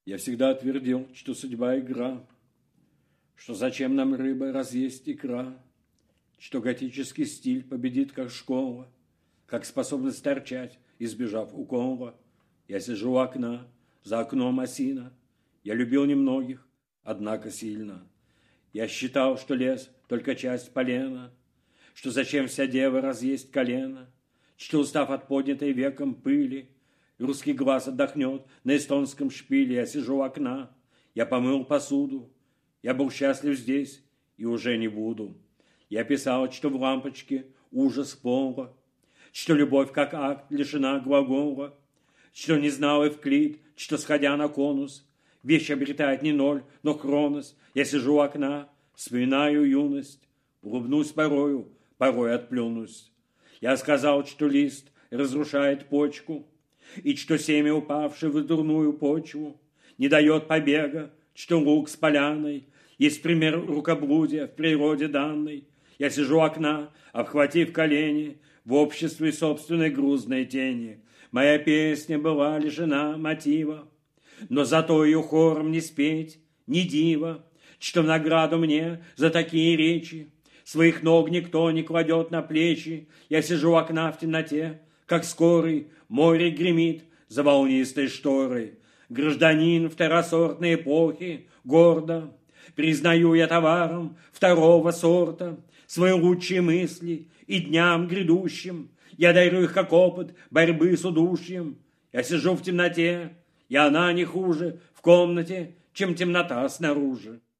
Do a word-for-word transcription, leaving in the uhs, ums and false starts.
Я всегда твердил, что судьба игра, что зачем нам рыба, раз есть икра, что готический стиль победит, как школа, как способность торчать, избежав укола. Я сижу у окна, за окном осина. Я любил немногих, однако сильно. Я считал, что лес — только часть полена, что зачем вся дева, раз есть колено, что, устав от поднятой веком пыли, русский глаз отдохнет на эстонском шпиле. Я сижу у окна, я помыл посуду, я был счастлив здесь и уже не буду. Я писал, что в лампочке ужас пола, что любовь как акт лишена глагола, что не знал Эвклид, что, сходя на конус, вещь обретает не ноль, но хронос. Я сижу у окна, вспоминаю юность, улыбнусь порою, порой отплюнусь. Я сказал, что лист разрушает почку, и что семя, упавшее в дурную почву, не дает побега, что лук с поляной есть пример рукоблудия в природе данной. Я сижу у окна, обхватив колени, в обществе собственной грузной тени. Моя песня была лишена мотива, но зато ее хором не спеть, не диво, что в награду мне за такие речи своих ног никто не кладет на плечи. Я сижу у окна в темноте, как скорый, море гремит за волнистой шторой. Гражданин второсортной эпохи, гордо признаю я товаром второго сорта свои лучшие мысли, и дням грядущим я дарю их как опыт борьбы с удушьем. Я сижу в темноте, и она не хуже в комнате, чем темнота снаружи.